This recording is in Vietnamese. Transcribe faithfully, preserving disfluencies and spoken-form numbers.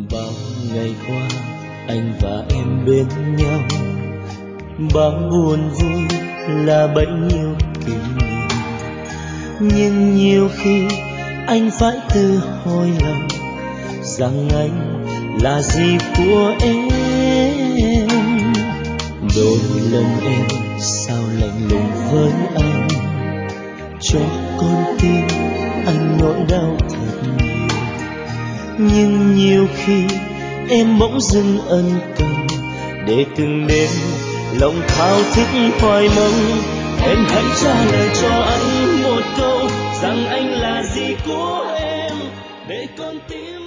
Bao ngày qua anh và em bên nhau, bao buồn vui là bấy nhiêu kỷ niệm. Nhưng nhiều khi anh phải tự hỏi lòng rằng anh là gì của em. Đôi lần em sao lạnh lùng với anh, cho con tim anh nỗi đau thật nhiều. Nhưng nhiều khi em bỗng dưng ân cần, để từng đêm lòng thao thức hoài mong em hãy trả lời cho anh một câu rằng anh là gì của em, để con tim